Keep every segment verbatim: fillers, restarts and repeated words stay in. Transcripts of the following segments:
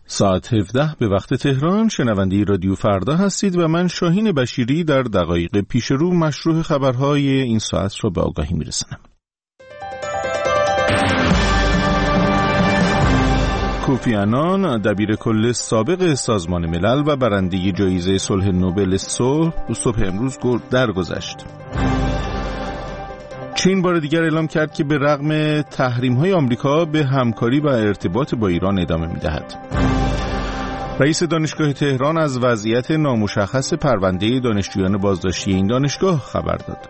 ساعت هفده به وقت تهران، شنونده رادیو فردا هستید و من شاهین بشیری در دقایق پیش رو مشروع خبرهای این ساعت را به آگاهی میرسانم. کوفی عنان، دبیر کل سابق سازمان ملل و برنده جایزه صلح نوبل صلح، صبح امروز درگذشت. چین بار دیگر اعلام کرد که به رغم تحریم‌های آمریکا به همکاری و ارتباط با ایران ادامه می‌دهد. رئیس دانشگاه تهران از وضعیت نامشخص پرونده دانشجویان بازداشتی این دانشگاه خبر داد.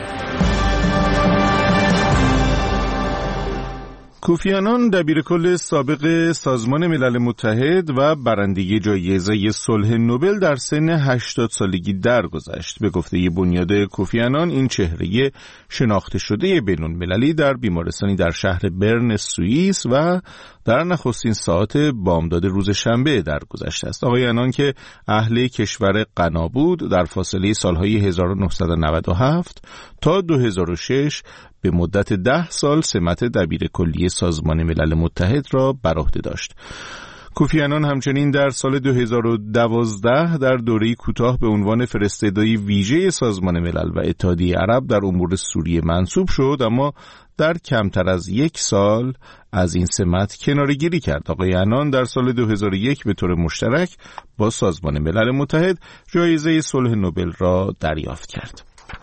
کوفی عنان، دبیر کل سابق سازمان ملل متحد و برنده جایزه صلح نوبل در سن هشتاد سالگی درگذشت. به گفته بنیاد کوفی عنان، این چهره شناخته شده بین‌المللی در بیمارستانی در شهر برن سوئیس و در نخستین ساعات بامداد روز شنبه درگذشته است. آقای عنان که اهل کشور غنا بود، در فاصله سالهای هزار و نهصد و نود و هفت تا دو هزار و شش به مدت ده سال سمت دبیر کلی سازمان ملل متحد را بر عهده داشت. کوفی عنان همچنین در سال دو هزار و دوازده در دوره‌ای کوتاه به عنوان فرستاده‌ای ویژه سازمان ملل و اتحادیه عرب در امور سوریه منصوب شد، اما در کمتر از یک سال از این سمت کناره‌گیری کرد. آقای عنان در سال دو هزار و یک به طور مشترک با سازمان ملل متحد جایزه صلح نوبل را دریافت کرد.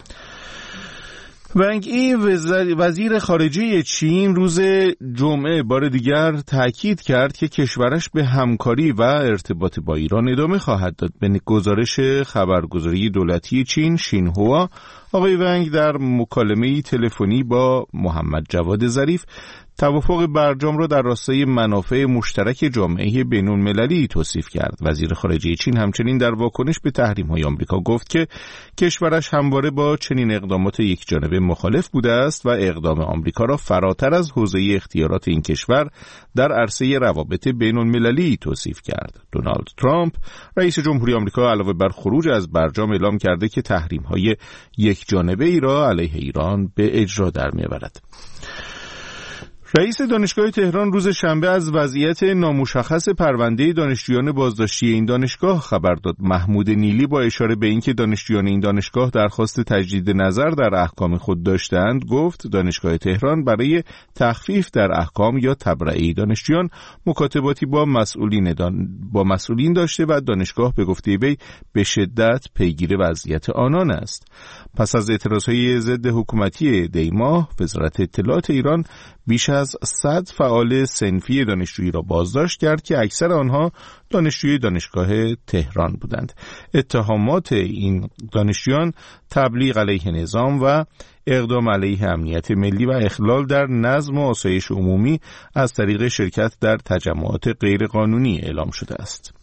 ونگ ای، وزیر خارجه چین، روز جمعه بار دیگر تاکید کرد که کشورش به همکاری و ارتباط با ایران ادامه خواهد داد. به گزارش خبرگزاری دولتی چین شینهوا، آقای ونگ در مکالمه‌ای تلفنی با محمد جواد ظریف توافق برجام را در راستای منافع مشترک جامعه بین‌المللی توصیف کرد. وزیر خارجه چین همچنین در واکنش به تحریم‌های آمریکا گفت که کشورش همواره با چنین اقدامات یکجانبه مخالف بوده است و اقدام آمریکا را فراتر از حوزه اختیارات این کشور در عرصه روابط بین‌المللی توصیف کرد. دونالد ترامپ، رئیس جمهوری آمریکا، علاوه بر خروج از برجام اعلام کرده که تحریم‌های یکجانبه ای را علیه ایران به اجرا در می‌آورد. رئیس دانشگاه تهران روز شنبه از وضعیت نامشخص پرونده دانشجویان بازداشتی این دانشگاه خبر داد. محمود نیلی با اشاره به اینکه دانشجویان این دانشگاه درخواست تجدید نظر در احکام خود داشتند، گفت دانشگاه تهران برای تخفیف در احکام یا تبرئه دانشجویان مکاتباتی با مسئولین دان... با مسئولین داشته و دانشگاه به گفته وی به شدت پیگیر وضعیت آنان است. پس از اعتراضهای ضد حکومتی دیماه، وزارت اطلاعات ایران بیش از صد فعال صنفی دانشجویی را بازداشت کرد که اکثر آنها دانشجوی دانشگاه تهران بودند. اتهامات این دانشجویان تبلیغ علیه نظام و اقدام علیه امنیت ملی و اخلال در نظم و آسایش عمومی از طریق شرکت در تجمعات غیرقانونی اعلام شده است.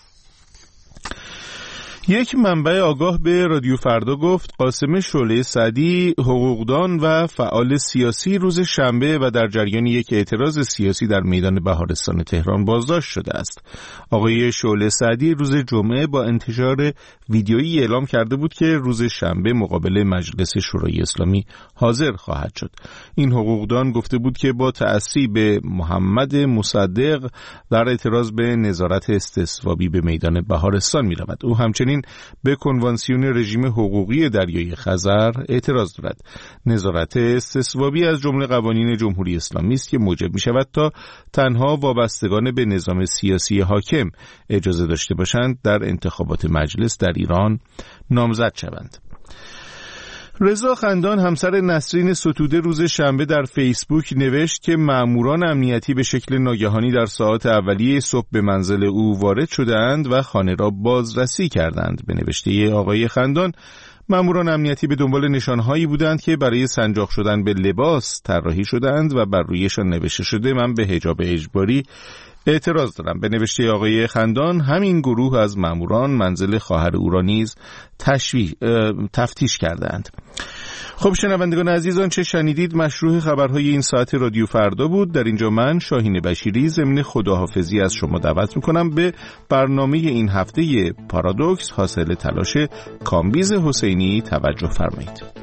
یک منبع آگاه به رادیو فردا گفت قاسم شعله سعدی، حقوقدان و فعال سیاسی، روز شنبه و در جریان یک اعتراض سیاسی در میدان بهارستان تهران بازداشت شده است. آقای شعله سعدی روز جمعه با انتشار ویدیویی اعلام کرده بود که روز شنبه مقابل مجلس شورای اسلامی حاضر خواهد شد. این حقوقدان گفته بود که با تأسی به محمد مصدق در اعتراض به نظارت استصوابی به میدان بهارستان می رود. او همچنین به کنوانسیون رژیم حقوقی دریای خزر اعتراض دارد. نظارت استصوابی از جمله قوانین جمهوری اسلامی است که موجب می شود تا تنها وابستگان به نظام سیاسی حاکم اجازه داشته باشند در انتخابات مجلس در ایران نامزد شوند. رضا خندان، همسر نسرین ستوده، روز شنبه در فیسبوک نوشت که ماموران امنیتی به شکل ناگهانی در ساعات اولیه صبح به منزل او وارد شدند و خانه را بازرسی کردند. به نوشته آقای خندان، ماموران امنیتی به دنبال نشانهایی بودند که برای سنجاق شدن به لباس طراحی شدند و بر رویشان نوشته شده من به حجاب اجباری اعتراض دارم. به نوشته آقای خندان، همین گروه از ماموران منزل خواهر او را نیز تفتیش کردند. خب شنوندگان عزیزان، چه شنیدید مشروع خبرهای این ساعت رادیو فردا بود. در اینجا من شاهین بشیری ضمن خداحافظی از شما دعوت میکنم به برنامه این هفته پارادوکس حاصل تلاش کامبیز حسینی توجه فرمایید.